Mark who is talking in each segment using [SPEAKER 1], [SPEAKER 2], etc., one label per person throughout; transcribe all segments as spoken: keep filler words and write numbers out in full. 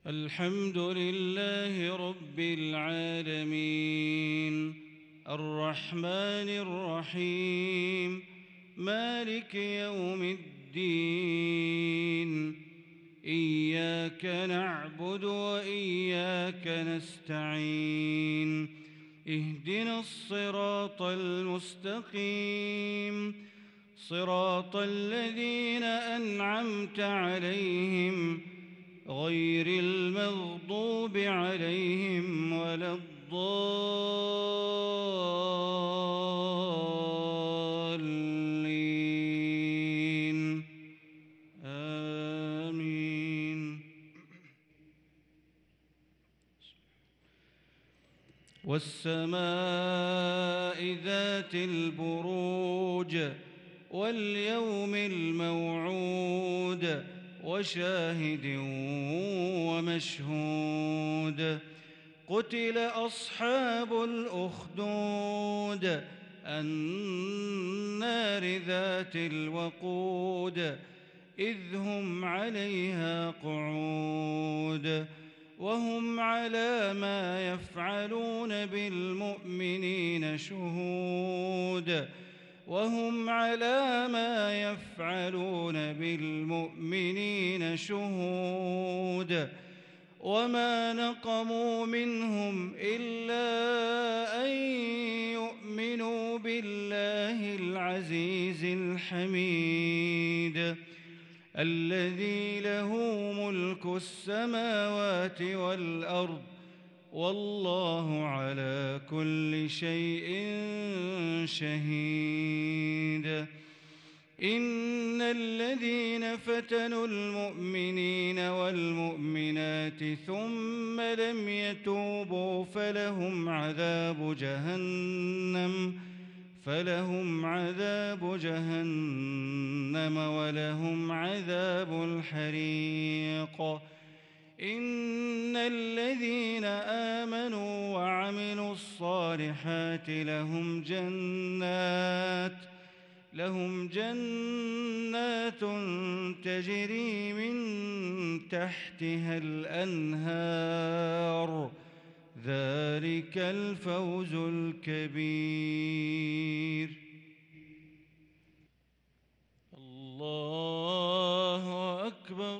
[SPEAKER 1] الحمد لله رب العالمين الرحمن الرحيم مالك يوم الدين إياك نعبد وإياك نستعين اهدنا الصراط المستقيم صراط الذين أنعمت عليهم غير المغضوب عليهم ولا الضالين آمين. والسماء ذات البروج واليوم الموعود وشاهد ومشهود قتل أصحاب الأخدود النار ذات الوقود إذ هم عليها قعود وهم على ما يفعلون بالمؤمنين شهود وهم على ما يفعلون بالمؤمنين شهود وما نقموا منهم إلا أن يؤمنوا بالله العزيز الحميد الذي له ملك السماوات والأرض والله على كل شيء شهيد. إن الذين فتنوا المؤمنين والمؤمنات ثم لم يتوبوا فلهم عذاب جهنم فلهم عذاب جهنم ولهم عذاب الحريق. إن الذين آمنوا وعملوا الصالحات لهم جنات لهم جنات تجري من تحتها الأنهار ذلك الفوز الكبير. الله أكبر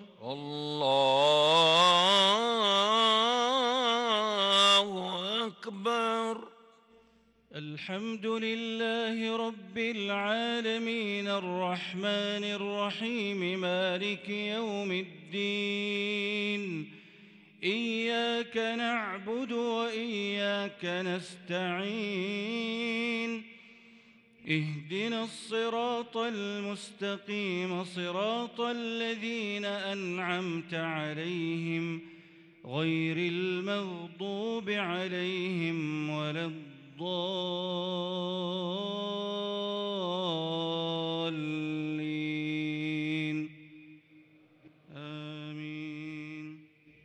[SPEAKER 2] الله أكبر.
[SPEAKER 1] الحمد لله رب العالمين الرحمن الرحيم مالك يوم الدين إياك نعبد وإياك نستعين اهدنا الصراط المستقيم صراط الذين أنعمت عليهم غير المغضوب عليهم ولا الضالين آمين.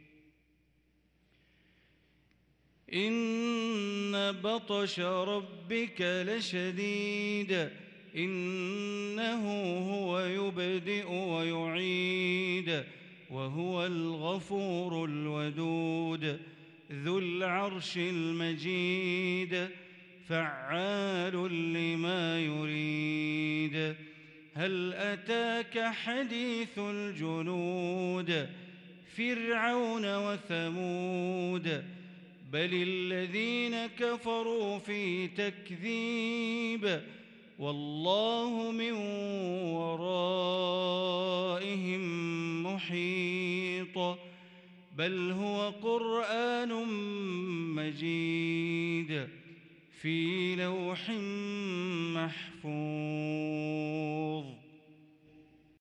[SPEAKER 1] إن بطش ربك لشديد إنه هو يبدئ ويعيد وهو الغفور الودود ذو العرش المجيد فعال لما يريد. هل أتاك حديث الجنود فرعون وثمود بل الذين كفروا في تكذيب والله من ورائهم محيط بل هو قرآن مجيد في لوح محفوظ.